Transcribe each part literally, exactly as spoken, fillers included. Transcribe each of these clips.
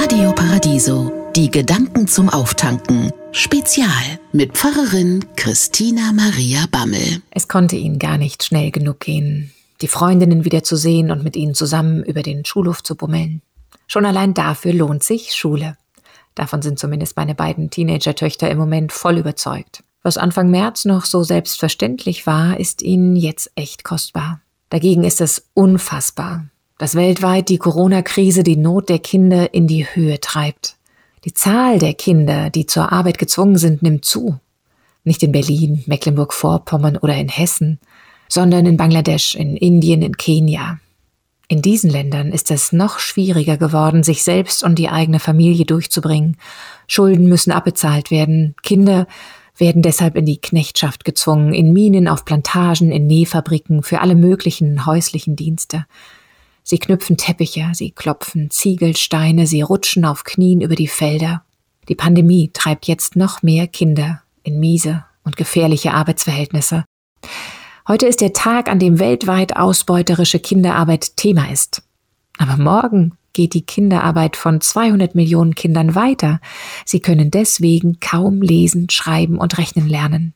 Radio Paradiso, die Gedanken zum Auftanken. Spezial mit Pfarrerin Christina Maria Bammel. Es konnte ihnen gar nicht schnell genug gehen, die Freundinnen wieder zu sehen und mit ihnen zusammen über den Schulhof zu bummeln. Schon allein dafür lohnt sich Schule. Davon sind zumindest meine beiden Teenager-Töchter im Moment voll überzeugt. Was Anfang März noch so selbstverständlich war, ist ihnen jetzt echt kostbar. Dagegen ist es unfassbar, dass weltweit die Corona-Krise die Not der Kinder in die Höhe treibt. Die Zahl der Kinder, die zur Arbeit gezwungen sind, nimmt zu. Nicht in Berlin, Mecklenburg-Vorpommern oder in Hessen, sondern in Bangladesch, in Indien, in Kenia. In diesen Ländern ist es noch schwieriger geworden, sich selbst und die eigene Familie durchzubringen. Schulden müssen abbezahlt werden. Kinder werden deshalb in die Knechtschaft gezwungen, in Minen, auf Plantagen, in Nähfabriken, für alle möglichen häuslichen Dienste. Sie knüpfen Teppiche, sie klopfen Ziegelsteine, sie rutschen auf Knien über die Felder. Die Pandemie treibt jetzt noch mehr Kinder in miese und gefährliche Arbeitsverhältnisse. Heute ist der Tag, an dem weltweit ausbeuterische Kinderarbeit Thema ist. Aber morgen geht die Kinderarbeit von zweihundert Millionen Kindern weiter. Sie können deswegen kaum lesen, schreiben und rechnen lernen.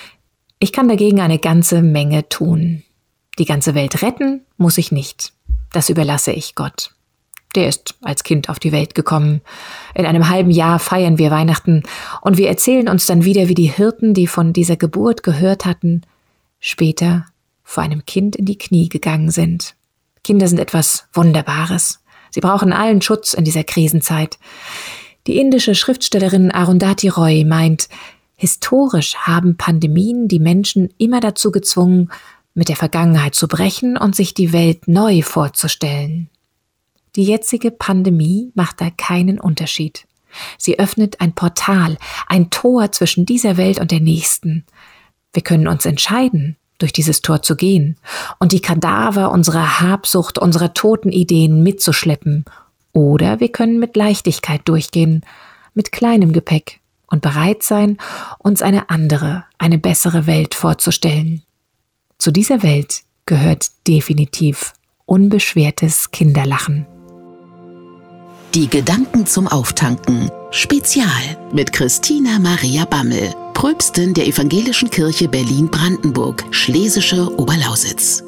Ich kann dagegen eine ganze Menge tun. Die ganze Welt retten muss ich nicht. Das überlasse ich Gott. Der ist als Kind auf die Welt gekommen. In einem halben Jahr feiern wir Weihnachten und wir erzählen uns dann wieder, wie die Hirten, die von dieser Geburt gehört hatten, später vor einem Kind in die Knie gegangen sind. Kinder sind etwas Wunderbares. Sie brauchen allen Schutz in dieser Krisenzeit. Die indische Schriftstellerin Arundhati Roy meint, historisch haben Pandemien die Menschen immer dazu gezwungen, mit der Vergangenheit zu brechen und sich die Welt neu vorzustellen. Die jetzige Pandemie macht da keinen Unterschied. Sie öffnet ein Portal, ein Tor zwischen dieser Welt und der nächsten. Wir können uns entscheiden, durch dieses Tor zu gehen und die Kadaver unserer Habsucht, unserer toten Ideen mitzuschleppen. Oder wir können mit Leichtigkeit durchgehen, mit kleinem Gepäck und bereit sein, uns eine andere, eine bessere Welt vorzustellen. Zu dieser Welt gehört definitiv unbeschwertes Kinderlachen. Die Gedanken zum Auftanken. Spezial mit Christina Maria Bammel, Pröpstin der Evangelischen Kirche Berlin-Brandenburg, Schlesische Oberlausitz.